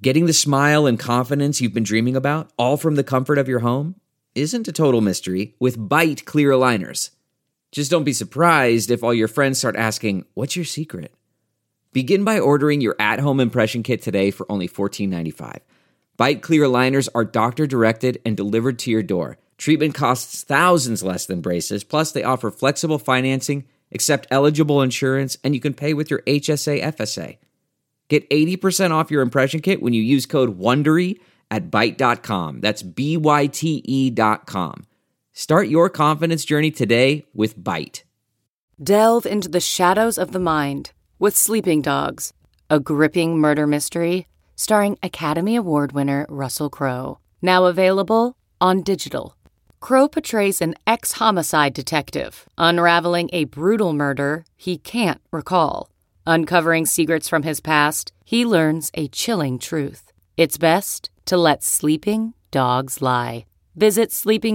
Getting the smile and confidence you've been dreaming about, all from the comfort of your home, isn't a total mystery with Byte clear aligners. Just don't be surprised if all your friends start asking, "What's your secret?" Begin by ordering your at-home impression kit today for only $14.95. Byte clear aligners are doctor-directed and delivered to your door. Treatment costs thousands less than braces, plus they offer flexible financing, accept eligible insurance, and you can pay with your HSA FSA. Get 80% off your impression kit when you use code WONDERY at Byte.com. That's BYTE.com. Start your confidence journey today with Byte. Delve into the shadows of the mind with Sleeping Dogs, a gripping murder mystery starring Academy Award winner Russell Crowe. Now available on digital. Crowe portrays an ex-homicide detective unraveling a brutal murder he can't recall. Uncovering secrets from his past, he learns a chilling truth. It's best to let sleeping dogs lie. Visit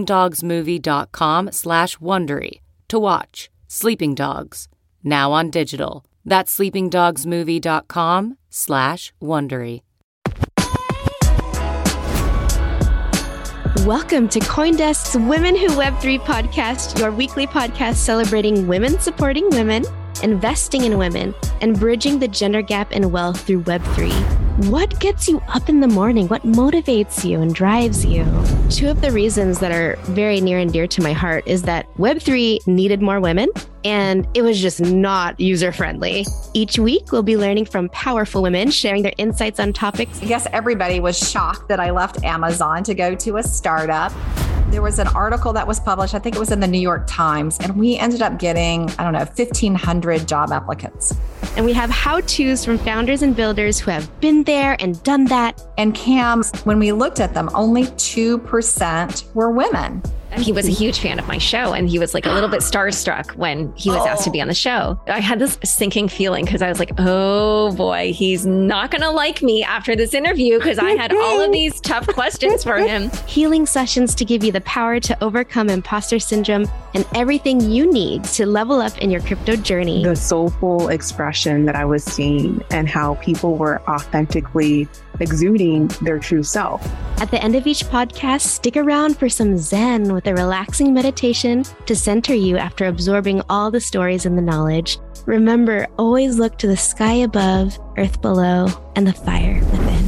sleepingdogsmovie.com/Wondery to watch Sleeping Dogs, now on digital. That's sleepingdogsmovie.com/Wondery. Welcome to CoinDesk's Women Who Web3 podcast, your weekly podcast celebrating women supporting women, investing in women, and bridging the gender gap in wealth through Web3. What gets you up in the morning? What motivates you and drives you? Two of the reasons that are very near and dear to my heart is that Web3 needed more women, and it was just not user-friendly. Each week, we'll be learning from powerful women, sharing their insights on topics. I guess everybody was shocked that I left Amazon to go to a startup. There was an article that was published, I think it was in the New York Times, and we ended up getting, 1,500 job applicants. And we have how-tos from founders and builders who have been there and done that. And Cam, when we looked at them, only 2% were women. He was a huge fan of my show, and he was like a little bit starstruck when he was asked to be on the show. I had this sinking feeling because I was like, oh boy, he's not going to like me after this interview because I had all of these tough questions for him. Healing sessions to give you the power to overcome imposter syndrome and everything you need to level up in your crypto journey. The soulful expression that I was seeing and how people were authentically exuding their true self. At the end of each podcast, stick around for some Zen with a relaxing meditation to center you after absorbing all the stories and the knowledge. Remember, always look to the sky above, earth below, and the fire within.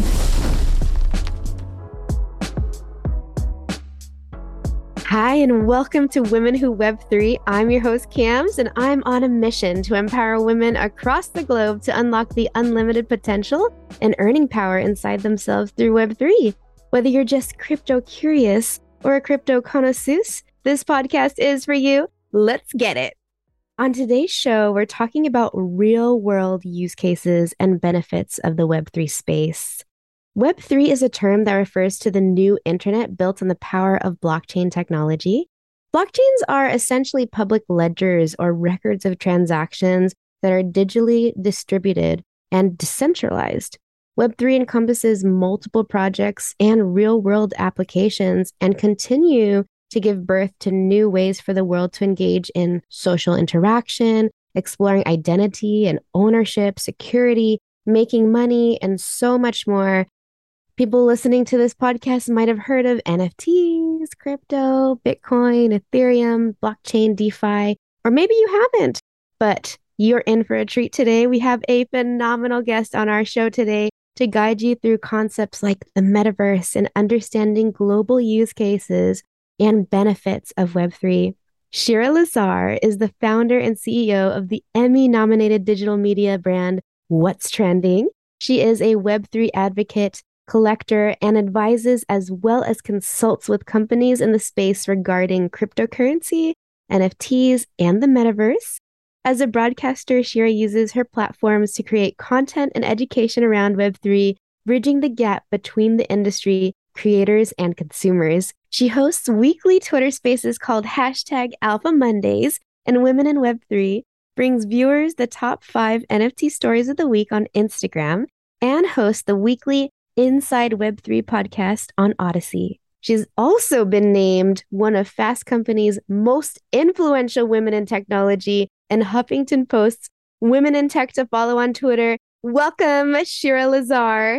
Hi, and welcome to Women Who Web3. I'm your host, Cams, and I'm on a mission to empower women across the globe to unlock the unlimited potential and earning power inside themselves through Web3. Whether you're just crypto curious or a crypto connoisseur, this podcast is for you. Let's get it. On today's show, we're talking about real-world use cases and benefits of the Web3 space. Web3 is a term that refers to the new internet built on the power of blockchain technology. Blockchains are essentially public ledgers or records of transactions that are digitally distributed and decentralized. Web3 encompasses multiple projects and real-world applications and continue to give birth to new ways for the world to engage in social interaction, exploring identity and ownership, security, making money, and so much more. People listening to this podcast might have heard of NFTs, crypto, Bitcoin, Ethereum, blockchain, DeFi, or maybe you haven't, but you're in for a treat today. We have a phenomenal guest on our show today to guide you through concepts like the metaverse and understanding global use cases and benefits of Web3. Shira Lazar is the founder and CEO of the Emmy-nominated digital media brand What's Trending. She is a Web3 advocate, collector, and advises as well as consults with companies in the space regarding cryptocurrency, NFTs, and the metaverse. As a broadcaster, Shira uses her platforms to create content and education around Web3, bridging the gap between the industry, creators, and consumers. She hosts weekly Twitter spaces called #Alpha Mondays, and Women in Web3 brings viewers the top 5 NFT stories of the week on Instagram, and hosts the weekly Inside Web3 podcast on Odyssey. She's also been named one of Fast Company's most influential women in technology and Huffington Post's Women in Tech to follow on Twitter. Welcome, Shira Lazar.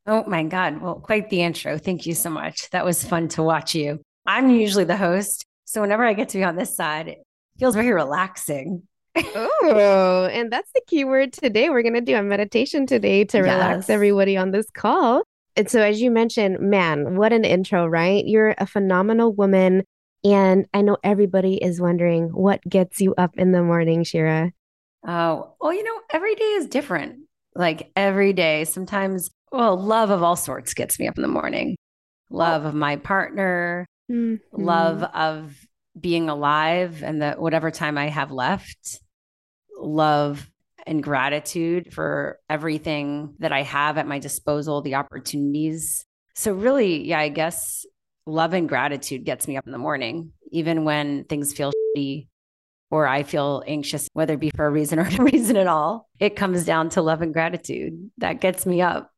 Oh my God. Well, quite the intro. Thank you so much. That was fun to watch you. I'm usually the host. So whenever I get to be on this side, it feels very relaxing. Oh, and that's the key word today. We're going to do a meditation today to relax Yes. everybody on this call. And so, as you mentioned, man, what an intro, right? You're a phenomenal woman. And I know everybody is wondering what gets you up in the morning, Shira. Oh, well, every day is different. Like every day, sometimes, love of all sorts gets me up in the morning. Love of my partner, love of being alive and the whatever time I have left, love and gratitude for everything that I have at my disposal, the opportunities. So really, yeah, I guess love and gratitude gets me up in the morning, even when things feel shitty or I feel anxious, whether it be for a reason or no reason at all. It comes down to love and gratitude. That gets me up.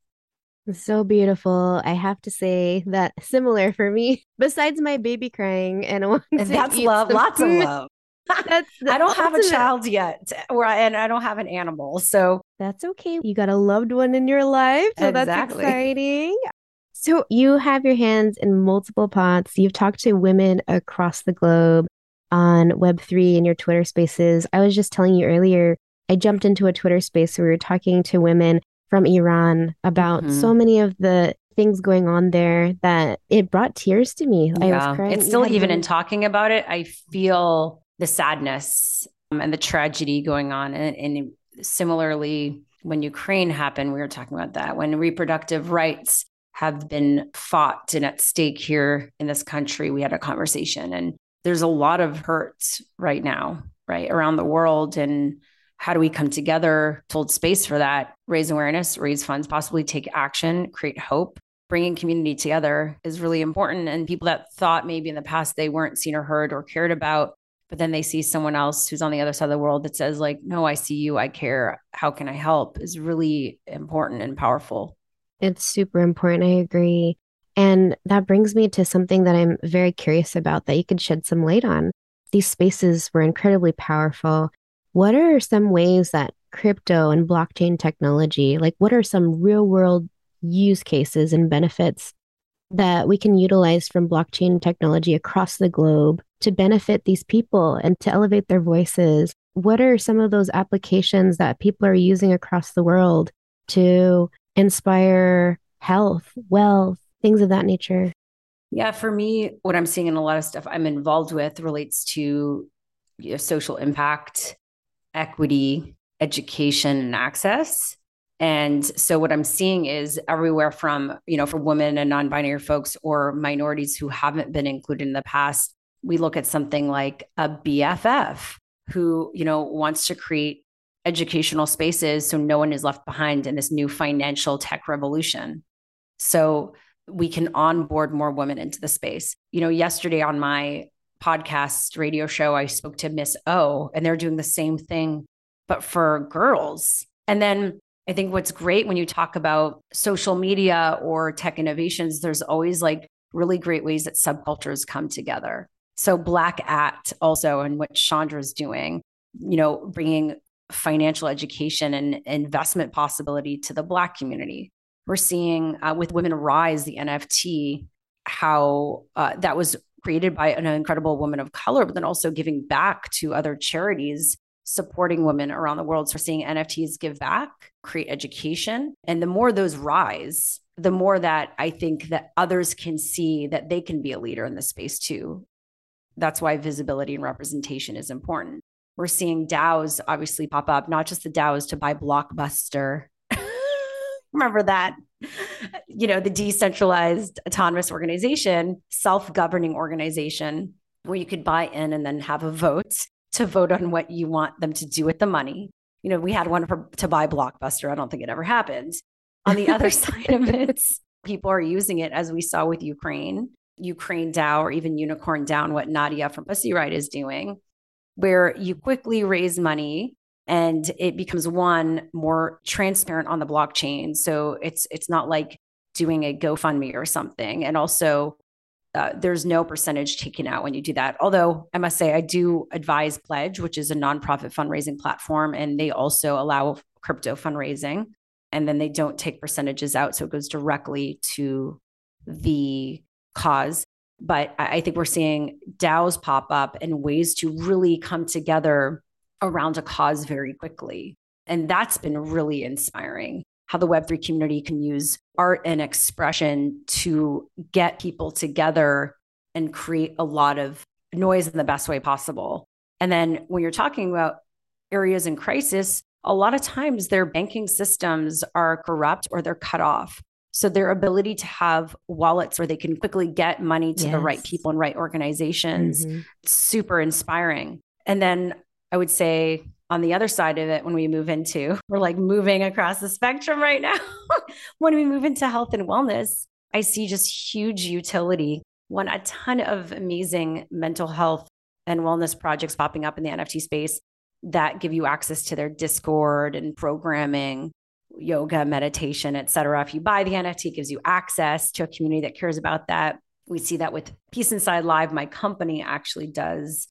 So beautiful. I have to say that similar for me, besides my baby crying and wanting And to that's eat love, some lots of food, love. that's the I don't have a ultimate. child yet, and I don't have an animal. So That's okay. You got a loved one in your life, so that's exactly. exciting. So you have your hands in multiple pots. You've talked to women across the globe on Web3 in your Twitter spaces. I was just telling you earlier, I jumped into a Twitter space where we were talking to women from Iran about so many of the things going on there that it brought tears to me. I was crying. It's You still, had even in women- talking about it, I feel the sadness and the tragedy going on. And similarly, when Ukraine happened, we were talking about that. When reproductive rights have been fought and at stake here in this country, we had a conversation. And there's a lot of hurt right now, right, around the world. And how do we come together to hold space for that, raise awareness, raise funds, possibly take action, create hope? Bringing community together is really important. And people that thought maybe in the past they weren't seen or heard or cared about, but then they see someone else who's on the other side of the world that says like, no, I see you, I care. How can I help? Is really important and powerful. It's super important. I agree. And that brings me to something that I'm very curious about that you could shed some light on. These spaces were incredibly powerful. What are some ways that crypto and blockchain technology, like what are some real world use cases and benefits that we can utilize from blockchain technology across the globe to benefit these people and to elevate their voices? What are some of those applications that people are using across the world to inspire health, wealth, things of that nature? Yeah, for me, what I'm seeing in a lot of stuff I'm involved with relates to social impact, equity, education, and access. And so what I'm seeing is everywhere from, for women and non-binary folks or minorities who haven't been included in the past, we look at something like a BFF who, wants to create educational spaces so no one is left behind in this new financial tech revolution. So we can onboard more women into the space. Yesterday on my podcast radio show, I spoke to Miss O, and they're doing the same thing, but for girls. And then I think what's great when you talk about social media or tech innovations, there's always like really great ways that subcultures come together. So Black Act also, and what Chandra's doing, bringing financial education and investment possibility to the Black community. We're seeing with Women Rise, the NFT, how that was created by an incredible woman of color, but then also giving back to other charities, supporting women around the world. So we're seeing NFTs give back, create education. And the more those rise, the more that I think that others can see that they can be a leader in this space too. That's why visibility and representation is important. We're seeing DAOs obviously pop up, not just the DAOs to buy Blockbuster. Remember that, the decentralized autonomous organization, self-governing organization where you could buy in and then have a vote to vote on what you want them to do with the money. We had one to buy Blockbuster. I don't think it ever happened. On the other side of it, people are using it, as we saw with Ukraine DAO, or even Unicorn DAO, what Nadia from Pussy Riot is doing, where you quickly raise money and it becomes more transparent on the blockchain. So it's not like doing a GoFundMe or something. And also there's no percentage taken out when you do that. Although I must say, I do advise Pledge, which is a nonprofit fundraising platform, and they also allow crypto fundraising. and then they don't take percentages out. So it goes directly to the cause. But I think we're seeing DAOs pop up and ways to really come together around a cause very quickly. And that's been really inspiring, how the Web3 community can use art and expression to get people together and create a lot of noise in the best way possible. And then when you're talking about areas in crisis, a lot of times their banking systems are corrupt or they're cut off. So their ability to have wallets where they can quickly get money to the right people and right organizations, super inspiring. And then I would say on the other side of it, when we move into, we're like moving across the spectrum right now. When we move into health and wellness, I see just huge utility. A ton of amazing mental health and wellness projects popping up in the NFT space that give you access to their Discord and programming, yoga, meditation, et cetera. If you buy the NFT, it gives you access to a community that cares about that. We see that with Peace Inside Live. My company actually does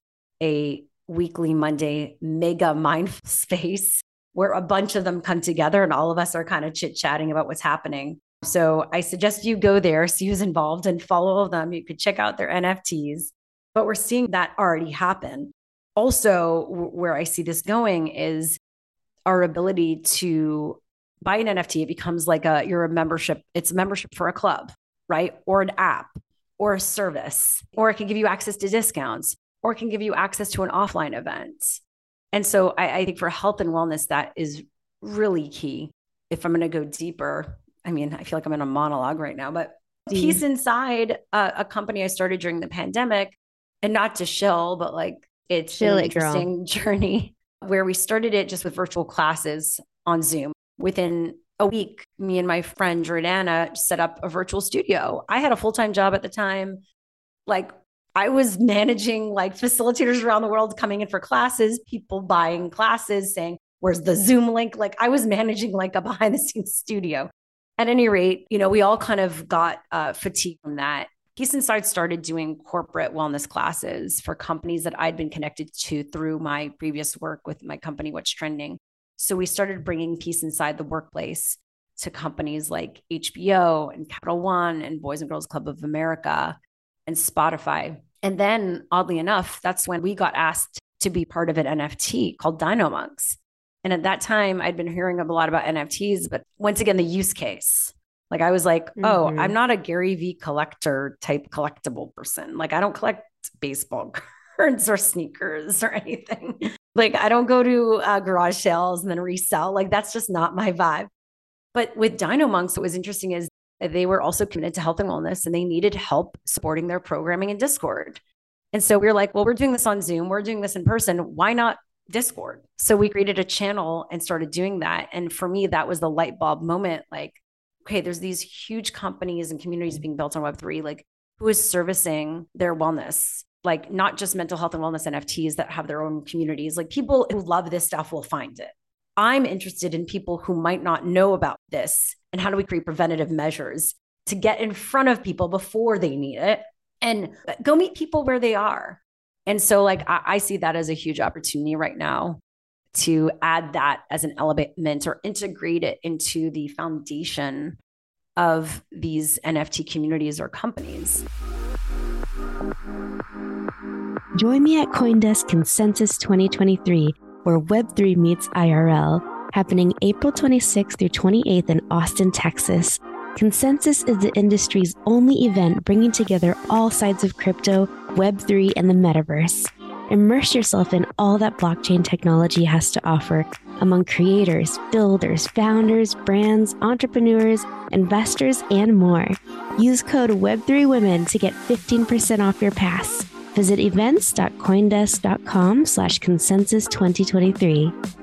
a weekly Monday mega mindful space where a bunch of them come together and all of us are kind of chit-chatting about what's happening. So I suggest you go there, see who's involved and follow them. You could check out their NFTs, but we're seeing that already happen. Also, where I see this going is our ability to buy an NFT. It becomes like you're a membership. It's a membership for a club, right? Or an app or a service, or it can give you access to discounts, or it can give you access to an offline event. And so I think for health and wellness, that is really key. If I'm going to go deeper, I mean, I feel like I'm in a monologue right now, but Peace Inside, a company I started during the pandemic, and not to shill, but like it's an interesting journey where we started it just with virtual classes on Zoom. Within a week, me and my friend Jordana set up a virtual studio. I had a full-time job at the time. Like I was managing like facilitators around the world coming in for classes, people buying classes, saying, where's the Zoom link? Like I was managing like a behind the scenes studio. At any rate, we all kind of got fatigued from that. Peace Inside started doing corporate wellness classes for companies that I'd been connected to through my previous work with my company, What's Trending. So we started bringing Peace Inside the workplace to companies like HBO and Capital One and Boys and Girls Club of America and Spotify. And then oddly enough, that's when we got asked to be part of an NFT called DynoMonks. And at that time, I'd been hearing a lot about NFTs, but once again, the use case. Like I was like, oh, I'm not a Gary V collector type collectible person. Like I don't collect baseball cards or sneakers or anything. Like I don't go to garage sales and then resell. Like that's just not my vibe. But with DynoMonks, what was interesting is they were also committed to health and wellness and they needed help supporting their programming in Discord. And so we were like, well, we're doing this on Zoom. We're doing this in person. Why not Discord? So we created a channel and started doing that. And for me, that was the light bulb moment. Like, okay, there's these huge companies and communities being built on Web3, like who is servicing their wellness? Like not just mental health and wellness NFTs that have their own communities. Like people who love this stuff will find it. I'm interested in people who might not know about this. And how do we create preventative measures to get in front of people before they need it and go meet people where they are? And so like, I see that as a huge opportunity right now to add that as an element or integrate it into the foundation of these NFT communities or companies. Join me at CoinDesk Consensus 2023, where Web3 meets IRL, happening April 26th through 28th in Austin, Texas. Consensus is the industry's only event bringing together all sides of crypto, Web3, and the metaverse. Immerse yourself in all that blockchain technology has to offer among creators, builders, founders, brands, entrepreneurs, investors, and more. Use code Web3Women to get 15% off your pass. Visit events.coindesk.com/consensus2023.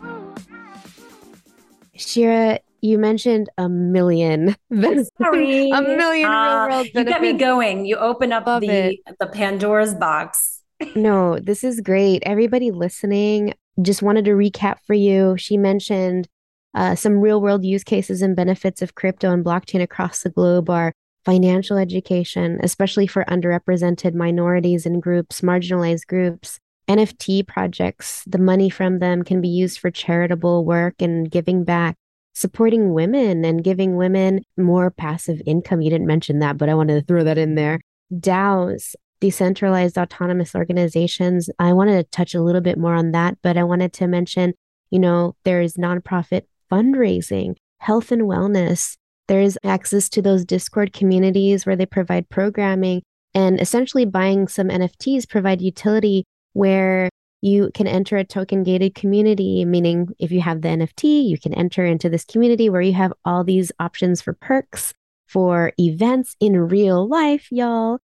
Shira, you mentioned a million. Sorry. A million real world benefits. You got me going. You open up the Pandora's box. No, this is great. Everybody listening, just wanted to recap for you. She mentioned some real world use cases and benefits of crypto and blockchain across the globe are financial education, especially for underrepresented minorities and groups, marginalized groups. NFT projects, the money from them can be used for charitable work and giving back. supporting women and giving women more passive income. You didn't mention that, but I wanted to throw that in there. DAOs, decentralized autonomous organizations. I wanted to touch a little bit more on that, but I wanted to mention, there's nonprofit fundraising, health and wellness. There's access to those Discord communities where they provide programming, and essentially buying some NFTs provide utility where you can enter a token gated community, meaning if you have the NFT, you can enter into this community where you have all these options for perks, for events in real life, y'all,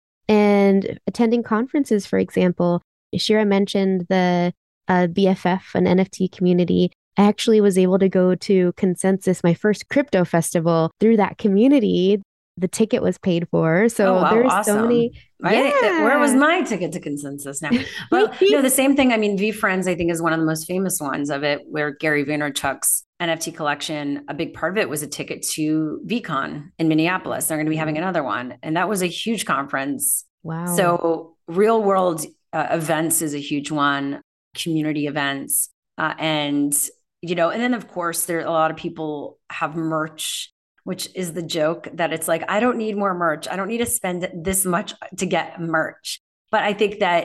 and attending conferences, for example. Shira mentioned the BFF, an NFT community. I actually was able to go to Consensus, my first crypto festival, through that community. The ticket was paid for. So there's awesome. so many. Where was my ticket to Consensus now? Well, the same thing. I mean, VeeFriends, I think, is one of the most famous ones of it, where Gary Vaynerchuk's NFT collection, a big part of it was a ticket to VeeCon in Minneapolis. They're going to be having another one. And that was a huge conference. Wow. So real world events is a huge one, community events. And then of course, there a lot of people have merch, which is the joke that it's like, I don't need more merch. I don't need to spend this much to get merch. But I think that,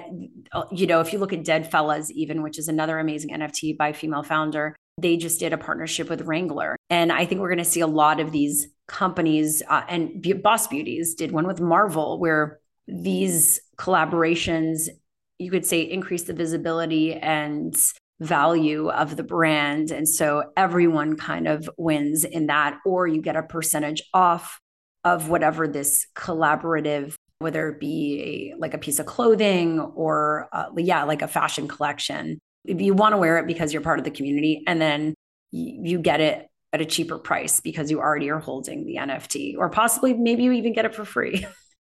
if you look at Dead Fellas even, which is another amazing NFT by a female founder, they just did a partnership with Wrangler. And I think we're going to see a lot of these companies, and Boss Beauties did one with Marvel, where these collaborations, you could say, increase the visibility and value of the brand. And so everyone kind of wins in that, or you get a percentage off of whatever this collaborative, whether it be like a piece of clothing or like a fashion collection. If you want to wear it because you're part of the community, and then you get it at a cheaper price because you already are holding the NFT, or possibly maybe you even get it for free.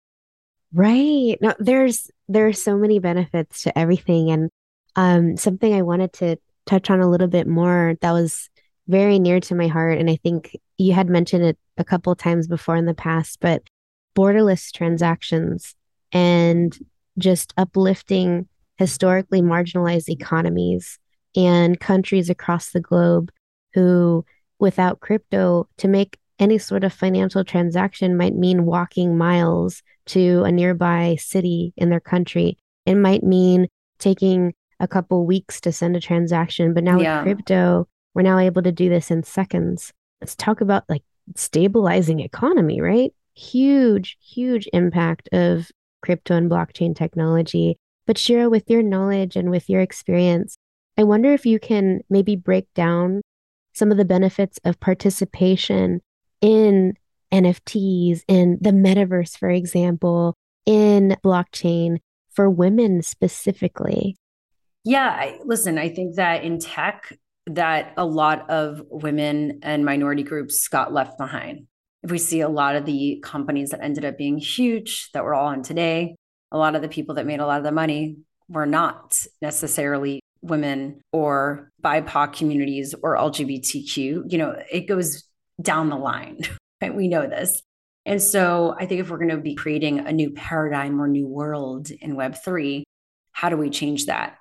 Right. No, there's so many benefits to everything. And something I wanted to touch on a little bit more that was very near to my heart, and I think you had mentioned it a couple of times before in the past, but borderless transactions and just uplifting historically marginalized economies and countries across the globe who, without crypto, to make any sort of financial transaction might mean walking miles to a nearby city in their country. It might mean taking a couple weeks to send a transaction, but now with crypto, we're now able to do this in seconds. Let's talk about like stabilizing economy, right? Huge, huge impact of crypto and blockchain technology. But Shira, with your knowledge and with your experience, I wonder if you can maybe break down some of the benefits of participation in NFTs, in the metaverse, for example, in blockchain for women specifically. Yeah, listen, I think that in tech, that a lot of women and minority groups got left behind. If we see a lot of the companies that ended up being huge that we're all on today, a lot of the people that made a lot of the money were not necessarily women or BIPOC communities or LGBTQ. It goes down the line, right? We know this. And so I think if we're going to be creating a new paradigm or new world in Web3, how do we change that?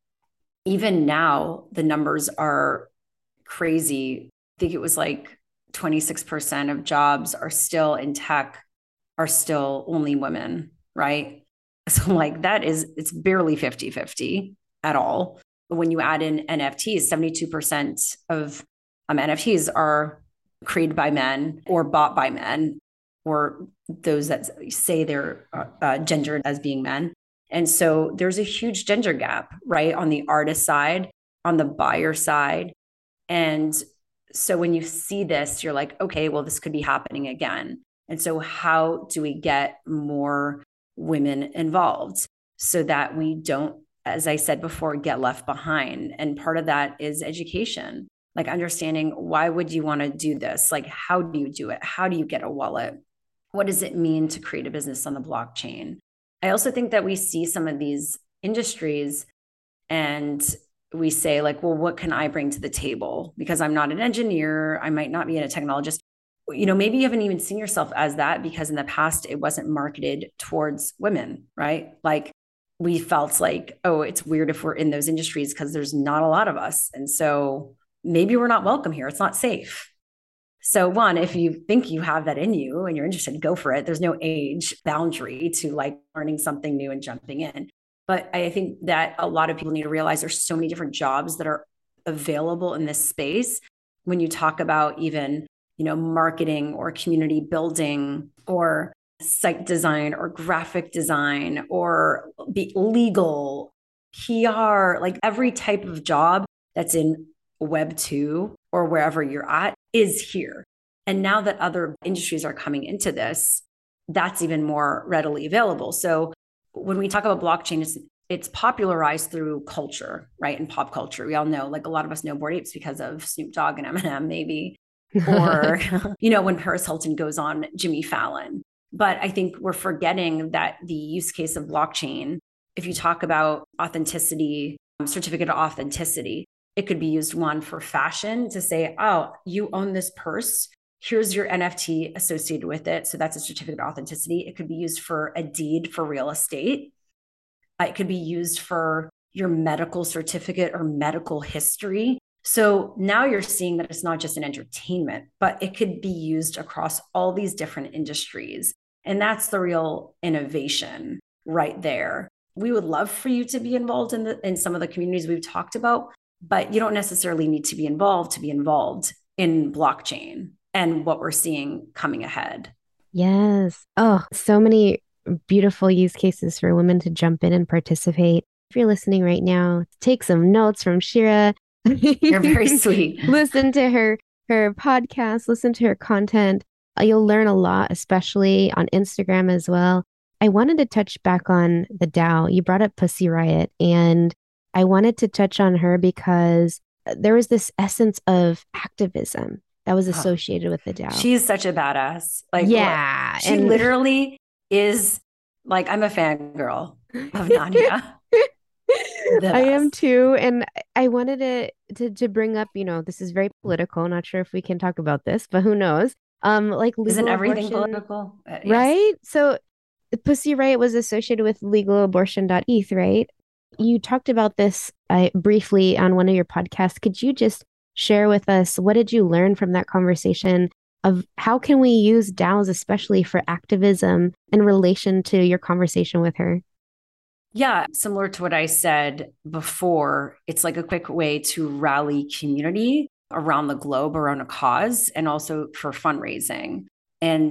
Even now, the numbers are crazy. I think it was like 26% of jobs are still in tech, are still only women, right? So like it's barely 50-50 at all. But when you add in NFTs, 72% of NFTs are created by men or bought by men, or those that say they're gendered as being men. And so there's a huge gender gap, right? On the artist side, on the buyer side. And so when you see this, you're like, okay, well, this could be happening again. And so how do we get more women involved so that we don't, as I said before, get left behind? And part of that is education, like understanding, why would you want to do this? Like, how do you do it? How do you get a wallet? What does it mean to create a business on the blockchain? I also think that we see some of these industries and we say like, well, what can I bring to the table? Because I'm not an engineer. I might not be a technologist. Maybe you haven't even seen yourself as that because in the past, it wasn't marketed towards women, right? Like we felt like, oh, it's weird if we're in those industries because there's not a lot of us. And so maybe we're not welcome here. It's not safe. So one, if you think you have that in you and you're interested, go for it. There's no age boundary to like learning something new and jumping in. But I think that a lot of people need to realize there's so many different jobs that are available in this space. When you talk about even, marketing or community building or site design or graphic design or legal, PR, like every type of job that's in Web 2 or wherever you're at is here. And now that other industries are coming into this, that's even more readily available. So when we talk about blockchain, it's popularized through culture, right? And pop culture. We all know, like a lot of us know Bored Apes because of Snoop Dogg and Eminem, maybe. Or, when Paris Hilton goes on Jimmy Fallon. But I think we're forgetting that the use case of blockchain, if you talk about authenticity, certificate of authenticity, it could be used one for fashion to say, oh, you own this purse. Here's your NFT associated with it. So that's a certificate of authenticity. It could be used for a deed for real estate. It could be used for your medical certificate or medical history. So now you're seeing that it's not just an entertainment, but it could be used across all these different industries. And that's the real innovation right there. We would love for you to be involved in some of the communities we've talked about, but you don't necessarily need to be involved in blockchain and what we're seeing coming ahead. Yes. Oh, so many beautiful use cases for women to jump in and participate. If you're listening right now, take some notes from Shira. You're very sweet. Listen to her podcast, listen to her content. You'll learn a lot, especially on Instagram as well. I wanted to touch back on the DAO. You brought up Pussy Riot, and I wanted to touch on her because there was this essence of activism that was associated with the DAO. She's such a badass. Yeah. She literally is like, I'm a fangirl of Nadia. I am too. And I wanted to bring up, this is very political. Not sure if we can talk about this, but who knows? Like legal Isn't everything abortion, political? Yes. Right? So Pussy Riot was associated with legalabortion.eth, right? You talked about this briefly on one of your podcasts. Could you just share with us, what did you learn from that conversation of how can we use DAOs, especially for activism, in relation to your conversation with her? Yeah, similar to what I said before, it's like a quick way to rally community around the globe around a cause and also for fundraising. And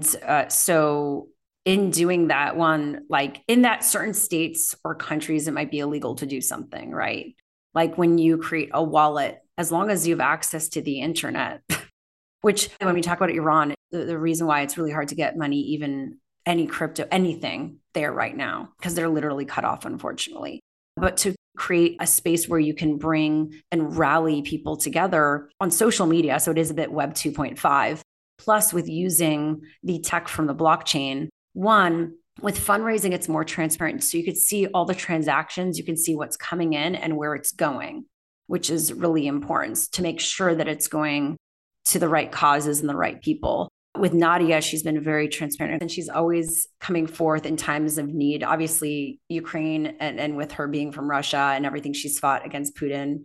so in doing that one, like in that certain states or countries, it might be illegal to do something, right? Like when you create a wallet, as long as you have access to the internet, which when we talk about Iran, the reason why it's really hard to get money, even any crypto, anything there right now, because they're literally cut off, unfortunately. But to create a space where you can bring and rally people together on social media. So it is a bit Web 2.5, plus with using the tech from the blockchain. One, with fundraising, it's more transparent. So you could see all the transactions, you can see what's coming in and where it's going, which is really important to make sure that it's going to the right causes and the right people. With Nadia, she's been very transparent and she's always coming forth in times of need. Obviously, Ukraine and with her being from Russia and everything she's fought against Putin,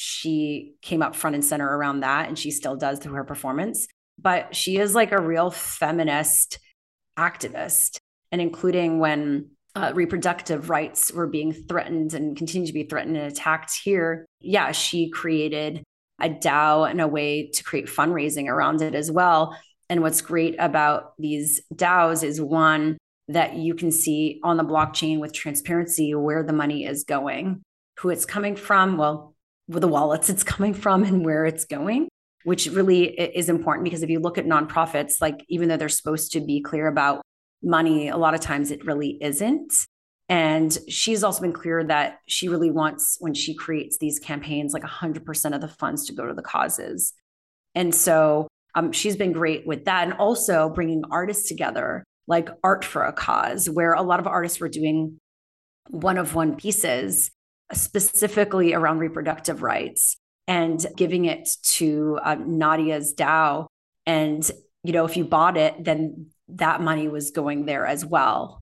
she came up front and center around that, and she still does through her performance. But she is like a real feminist activist, and including when reproductive rights were being threatened and continue to be threatened and attacked here. Yeah, she created a DAO and a way to create fundraising around it as well. And what's great about these DAOs is one, that you can see on the blockchain with transparency where the money is going, who it's coming from, well, with the wallets it's coming from and where it's going, which really is important because if you look at nonprofits, like even though they're supposed to be clear about money, a lot of times it really isn't. And she's also been clear that she really wants, when she creates these campaigns, like 100% of the funds to go to the causes. And so she's been great with that. And also bringing artists together, like Art for a Cause, where a lot of artists were doing one-of-one pieces specifically around reproductive rights and giving it to Nadia's DAO. And, if you bought it, then that money was going there as well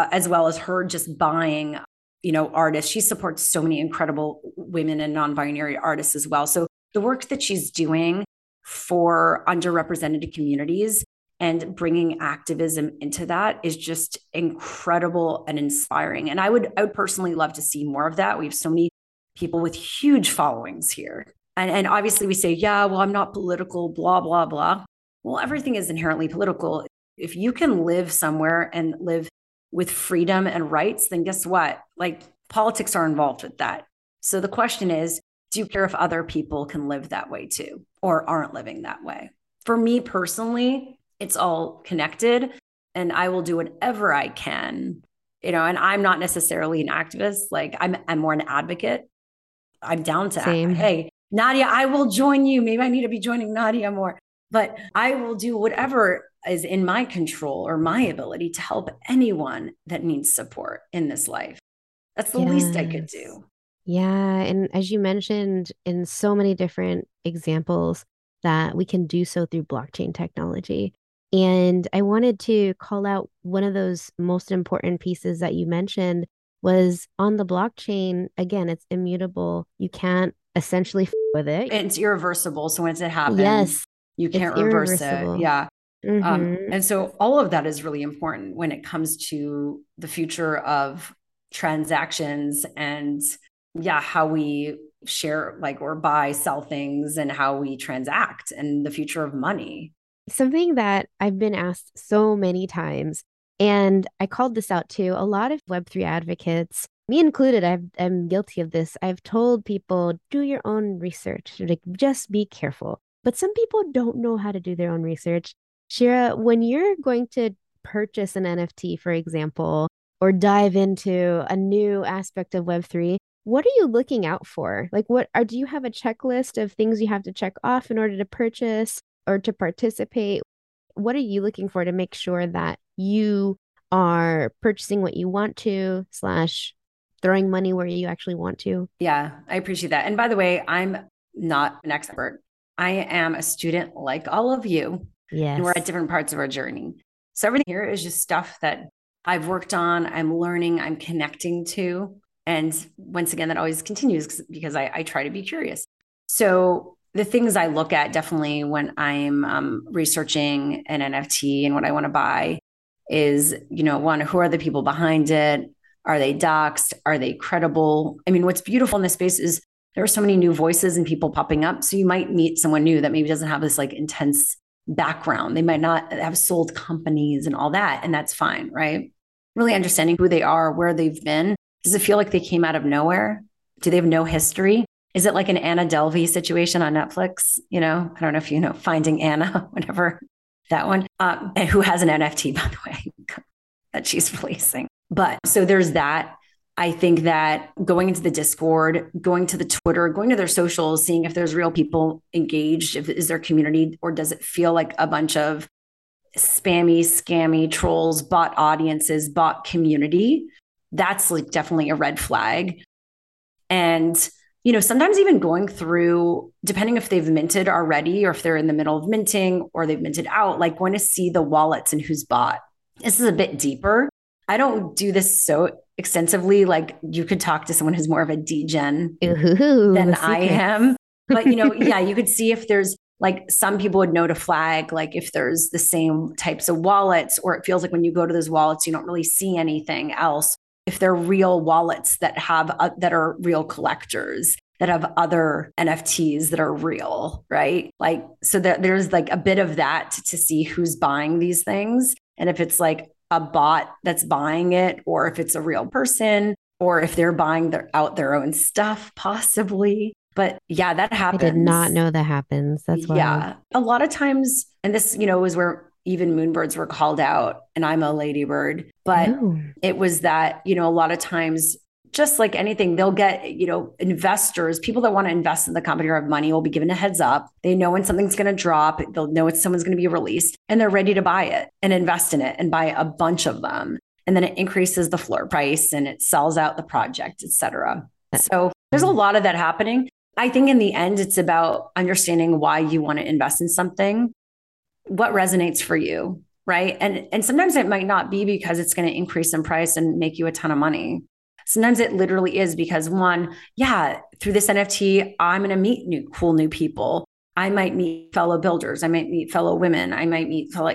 as her just buying, artists. She supports so many incredible women and non-binary artists as well. So the work that she's doing for underrepresented communities, and bringing activism into that is just incredible and inspiring. And I would personally love to see more of that. We have so many people with huge followings here. And obviously we say, yeah, well, I'm not political, blah, blah, blah. Well, everything is inherently political. If you can live somewhere and live with freedom and rights, then guess what? Like, politics are involved with that. So the question is, do you care if other people can live that way too, or aren't living that way? For me personally, it's all connected, and I will do whatever I can, and I'm not necessarily an activist. Like, I'm more an advocate. I'm down to, hey, Nadia, I will join you. Maybe I need to be joining Nadia more, but I will do whatever is in my control or my ability to help anyone that needs support in this life. That's the least I could do. Yeah. And as you mentioned in so many different examples, that we can do so through blockchain technology. And I wanted to call out one of those most important pieces that you mentioned was on the blockchain. Again, it's immutable. You can't essentially with it. It's irreversible. So once it happens, you can't reverse it. Yeah. And so all of that is really important when it comes to the future of transactions and how we share, like, or buy, sell things, and how we transact, and the future of money. Something that I've been asked so many times, and I called this out too, a lot of Web3 advocates, me included, I'm guilty of this. I've told people, do your own research, like, just be careful. But some people don't know how to do their own research. Shira, when you're going to purchase an NFT, for example, or dive into a new aspect of Web3, what are you looking out for? Like, do you have a checklist of things you have to check off in order to purchase or to participate? What are you looking for to make sure that you are purchasing what you want to / throwing money where you actually want to? Yeah, I appreciate that. And by the way, I'm not an expert. I am a student like all of you. Yes. And we're at different parts of our journey. So everything here is just stuff that I've worked on, I'm learning, I'm connecting to. And once again, that always continues because I try to be curious. So the things I look at definitely when I'm researching an NFT and what I want to buy is, one, who are the people behind it? Are they doxed? Are they credible? I mean, what's beautiful in this space is there are so many new voices and people popping up. So you might meet someone new that maybe doesn't have this like intense background. They might not have sold companies and all that. And that's fine, right? Really understanding who they are, where they've been. Does it feel like they came out of nowhere? Do they have no history? Is it like an Anna Delvey situation on Netflix? I don't know if you know Finding Anna, whatever, that one, who has an NFT, by the way, that she's releasing. But so there's that. I think that going into the Discord, going to the Twitter, going to their socials, seeing if there's real people engaged, if is their community, or does it feel like a bunch of spammy, scammy trolls, bot audiences, bot community? That's like definitely a red flag. And, sometimes even going through, depending if they've minted already or if they're in the middle of minting or they've minted out, like going to see the wallets and who's bought. This is a bit deeper. I don't do this so extensively. Like, you could talk to someone who's more of a degen than I am. But, you could see if there's like, some people would know to flag, like if there's the same types of wallets, or it feels like when you go to those wallets, you don't really see anything else. If they're real wallets that have, that are real collectors, that have other NFTs that are real, right? Like, so there's like a bit of that to see who's buying these things. And if it's like a bot that's buying it, or if it's a real person, or if they're buying out their own stuff, possibly. But yeah, that happens. I did not know that happens. That's why. Yeah. A lot of times, and this, is where even moonbirds were called out, and I'm a ladybird, but it was that, a lot of times, just like anything, they'll get, investors, people that want to invest in the company or have money will be given a heads up. They know when something's going to drop, they'll know when someone's going to be released, and they're ready to buy it and invest in it and buy a bunch of them. And then it increases the floor price and it sells out the project, et cetera. So there's a lot of that happening. I think in the end, it's about understanding why you want to invest in something, what resonates for you, right? And sometimes it might not be because it's going to increase in price and make you a ton of money. Sometimes it literally is because, one, through this NFT, I'm going to meet cool new people. I might meet fellow builders. I might meet fellow women. I might meet fellow,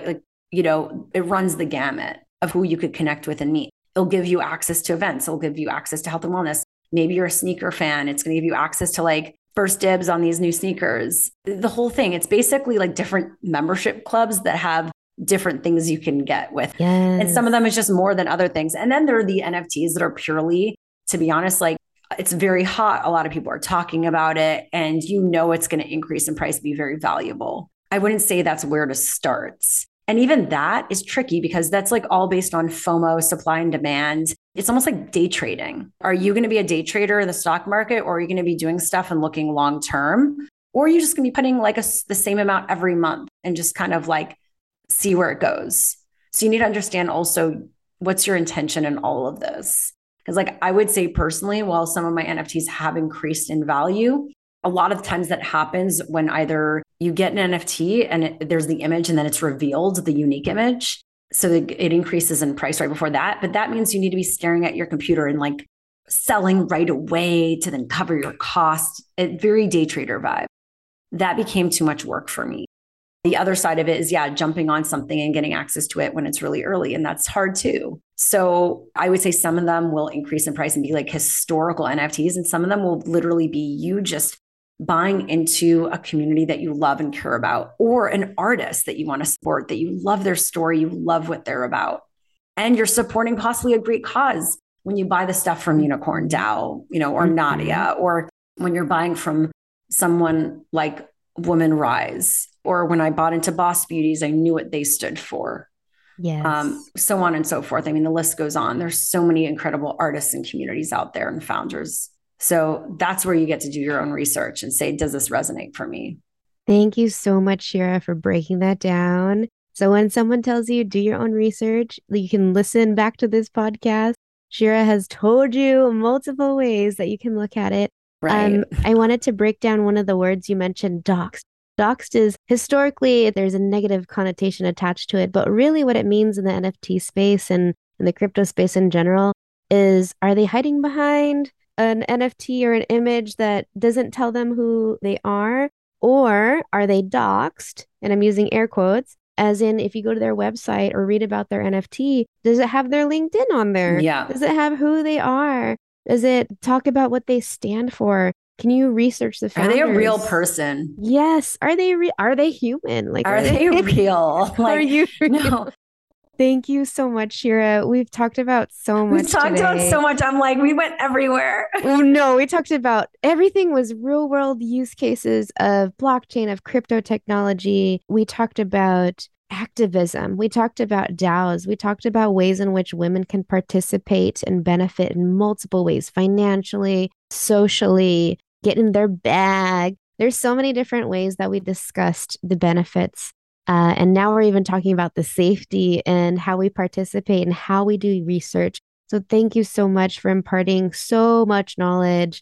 it runs the gamut of who you could connect with and meet. It'll give you access to events. It'll give you access to health and wellness. Maybe you're a sneaker fan. It's going to give you access to like first dibs on these new sneakers. The whole thing. It's basically like different membership clubs that have different things you can get with. Yes. And some of them is just more than other things. And then there are the NFTs that are purely, to be honest, like it's very hot. A lot of people are talking about it and it's going to increase in price, be very valuable. I wouldn't say that's where to start. And even that is tricky because that's like all based on FOMO, supply and demand. It's almost like day trading. Are you going to be a day trader in the stock market, or are you going to be doing stuff and looking long term? Or are you just going to be putting like the same amount every month and just kind of like see where it goes? So you need to understand also what's your intention in all of this. Because like I would say personally, while some of my NFTs have increased in value, a lot of times that happens when either you get an NFT and there's the image and then it's revealed, the unique image. So it increases in price right before that. But that means you need to be staring at your computer and like selling right away to then cover your cost. Very day trader vibe. That became too much work for me. The other side of it is, jumping on something and getting access to it when it's really early. And that's hard too. So I would say some of them will increase in price and be like historical NFTs. And some of them will literally be you just buying into a community that you love and care about, or an artist that you want to support, that you love their story, you love what they're about. And you're supporting possibly a great cause when you buy the stuff from Unicorn DAO, or Nadia, or when you're buying from someone like Woman Rise, or when I bought into Boss Beauties, I knew what they stood for. Yes. So on and so forth. I mean, the list goes on. There's so many incredible artists and communities out there and founders. So that's where you get to do your own research and say, does this resonate for me? Thank you so much, Shira, for breaking that down. So when someone tells you do your own research, you can listen back to this podcast. Shira has told you multiple ways that you can look at it. Right. I wanted to break down one of the words you mentioned, doxed. Doxed is historically, there's a negative connotation attached to it, but really what it means in the NFT space and in the crypto space in general is, are they hiding behind an NFT or an image that doesn't tell them who they are? Or are they doxed? And I'm using air quotes, as in if you go to their website or read about their NFT, does it have their LinkedIn on there? Yeah. Does it have who they are? Does it talk about what they stand for? Can you research the founders? Are they a real person? Yes. Are they human? Like, are they real? Like, are you real? No. Thank you so much, Shira. We've talked about so much. We've talked about so much. I'm like, we went everywhere. No, we talked about everything was real world use cases of blockchain, of crypto technology. We talked about activism. We talked about DAOs. We talked about ways in which women can participate and benefit in multiple ways, financially, socially, get in their bag. There's so many different ways that we discussed the benefits. And now we're even talking about the safety and how we participate and how we do research. So thank you so much for imparting so much knowledge.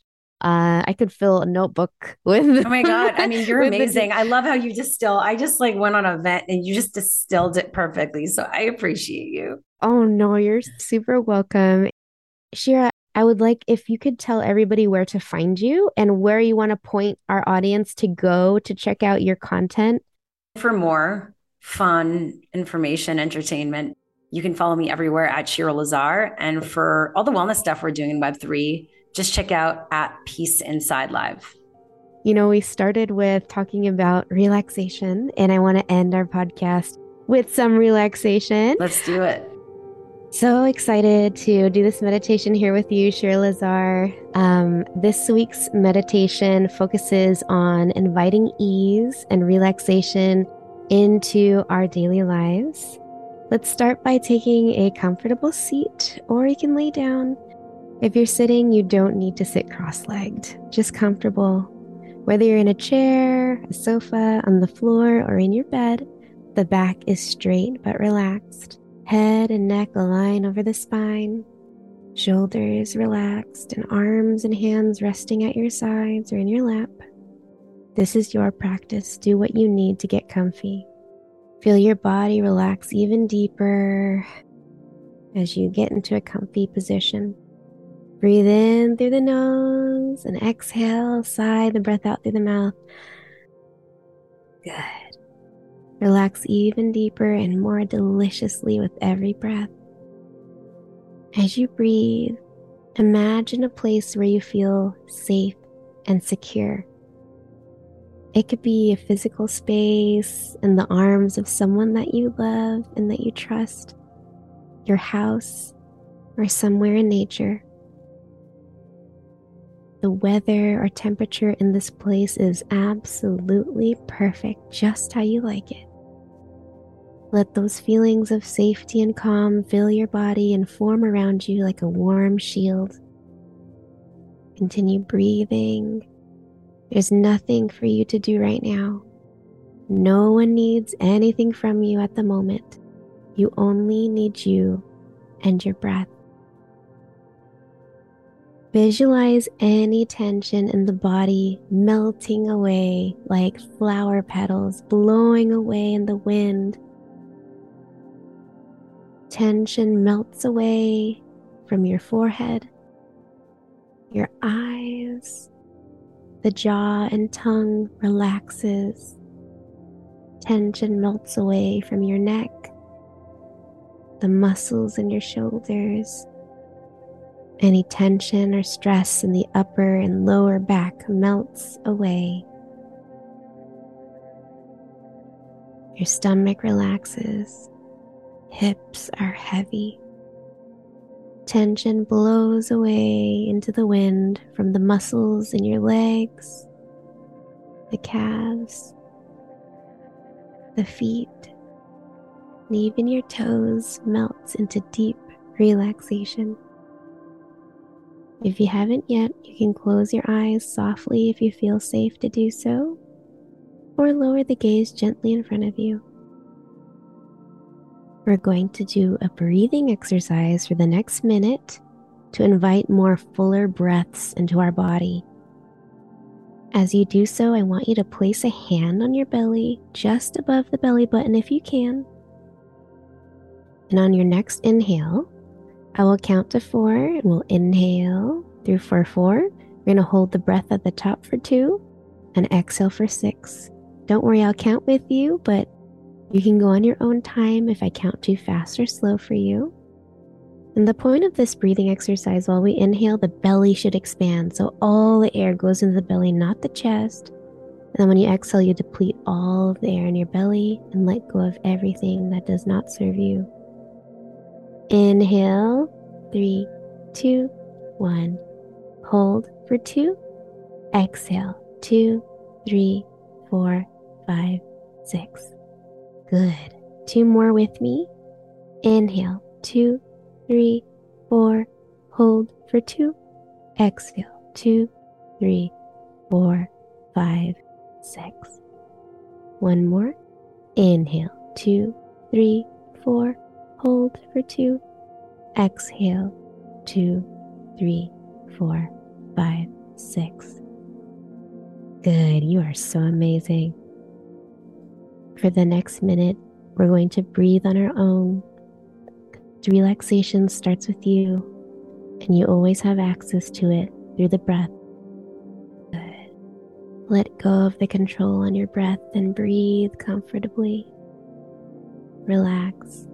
I could fill a notebook with. Oh my God. I mean, you're amazing. I love how you distill. I just like went on an event and you just distilled it perfectly. So I appreciate you. Oh no, you're super welcome. Shira, I would like if you could tell everybody where to find you and where you want to point our audience to go to check out your content. For more fun information, entertainment, you can follow me everywhere at Shira Lazar. And for all the wellness stuff we're doing in Web3, just check out at Peace Inside Live. We started with talking about relaxation, and I want to end our podcast with some relaxation. Let's do it. So excited to do this meditation here with you, Shira Lazar. This week's meditation focuses on inviting ease and relaxation into our daily lives. Let's start by taking a comfortable seat, or you can lay down. If you're sitting, you don't need to sit cross-legged, just comfortable. Whether you're in a chair, a sofa, on the floor, or in your bed, the back is straight but relaxed. Head and neck align over the spine. Shoulders relaxed and arms and hands resting at your sides or in your lap. This is your practice. Do what you need to get comfy. Feel your body relax even deeper as you get into a comfy position. Breathe in through the nose and exhale, sigh the breath out through the mouth. Good. Relax even deeper and more deliciously with every breath. As you breathe, imagine a place where you feel safe and secure. It could be a physical space in the arms of someone that you love and that you trust, your house, or somewhere in nature. The weather or temperature in this place is absolutely perfect, just how you like it. Let those feelings of safety and calm fill your body and form around you like a warm shield. Continue breathing. There's nothing for you to do right now. No one needs anything from you at the moment. You only need you and your breath. Visualize any tension in the body melting away like flower petals blowing away in the wind. Tension melts away from your forehead, your eyes, the jaw and tongue relaxes. Tension melts away from your neck, the muscles in your shoulders. Any tension or stress in the upper and lower back melts away. Your stomach relaxes. Hips are heavy. Tension blows away into the wind from the muscles in your legs, the calves, the feet, and even your toes melts into deep relaxation. If you haven't yet, you can close your eyes softly if you feel safe to do so, or lower the gaze gently in front of you. We're going to do a breathing exercise for the next minute to invite more fuller breaths into our body. As you do so, I want you to place a hand on your belly, just above the belly button if you can. And on your next inhale, I will count to 4 and we'll inhale through for 4. We're going to hold the breath at the top for 2 and exhale for 6. Don't worry, I'll count with you, but you can go on your own time if I count too fast or slow for you. And the point of this breathing exercise, while we inhale, the belly should expand. So all the air goes into the belly, not the chest. And then when you exhale, you deplete all of the air in your belly and let go of everything that does not serve you. Inhale, 3, 2, 1. Hold for 2. Exhale, 2, 3, 4, 5, 6. Good. 2 more with me. Inhale, 2, 3, 4. Hold for 2. Exhale, 2, 3, 4, 5, 6. One more. Inhale, 2, 3, 4. Hold for 2. Exhale, 2, 3, 4, 5, 6. Good. You are so amazing. For the next minute, we're going to breathe on our own. Relaxation starts with you, and you always have access to it through the breath. Good. Let go of the control on your breath and breathe comfortably. Relax.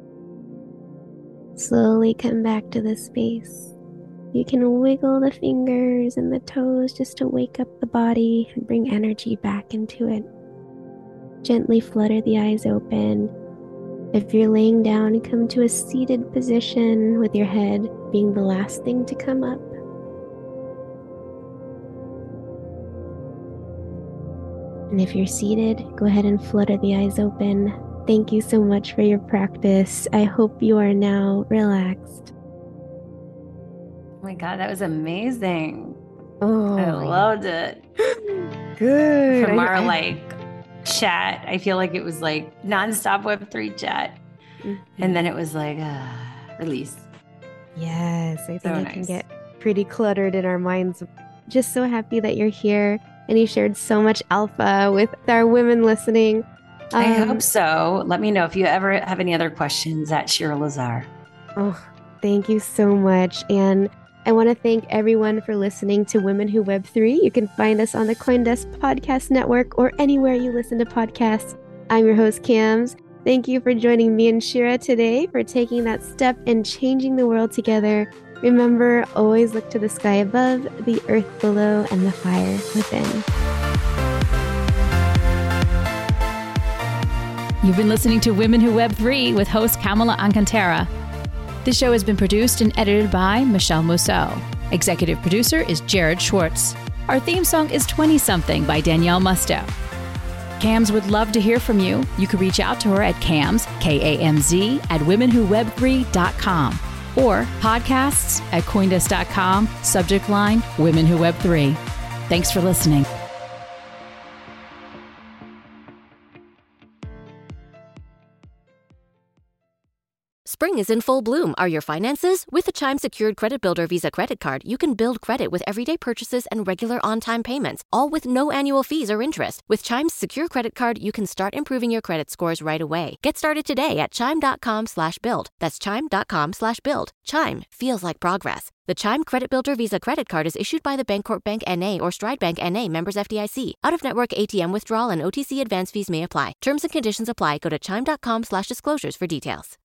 Slowly come back to the space. You can wiggle the fingers and the toes just to wake up the body and bring energy back into it. Gently flutter the eyes open. If you're laying down, come to a seated position with your head being the last thing to come up. And if you're seated, go ahead and flutter the eyes open. Thank you so much for your practice. I hope you are now relaxed. Oh my God, that was amazing. Oh, I loved it. Good. From our chat, I feel like it was like nonstop Web3 chat. Mm-hmm. And then it was like release. Yes, I think So it nice. can get pretty cluttered in our minds. Just so happy that you're here and you shared so much alpha with our women listening. I hope so. Let me know if you ever have any other questions at Shira Lazar. Oh, thank you so much. And I want to thank everyone for listening to Women Who Web3. You can find us on the CoinDesk Podcast Network or anywhere you listen to podcasts. I'm your host, Cams. Thank you for joining me and Shira today for taking that step in changing the world together. Remember, always look to the sky above, the earth below, and the fire within. You've been listening to Women Who Web3 with host Kamala Alcantara. This show has been produced and edited by Michelle Mousseau. Executive producer is Jared Schwartz. Our theme song is 20-something by Danielle Musto. Cams would love to hear from you. You can reach out to her at Cams, K-A-M-Z, at womenwhoweb3.com or podcasts at coindesk.com, subject line, Women Who Web3. Thanks for listening. Spring is in full bloom. Are your finances? With the Chime Secured Credit Builder Visa Credit Card, you can build credit with everyday purchases and regular on-time payments, all with no annual fees or interest. With Chime's Secure Credit Card, you can start improving your credit scores right away. Get started today at chime.com/build. That's chime.com/build. Chime feels like progress. The Chime Credit Builder Visa Credit Card is issued by the Bancorp Bank N.A. or Stride Bank N.A. members FDIC. Out-of-network ATM withdrawal and OTC advance fees may apply. Terms and conditions apply. Go to chime.com/disclosures for details.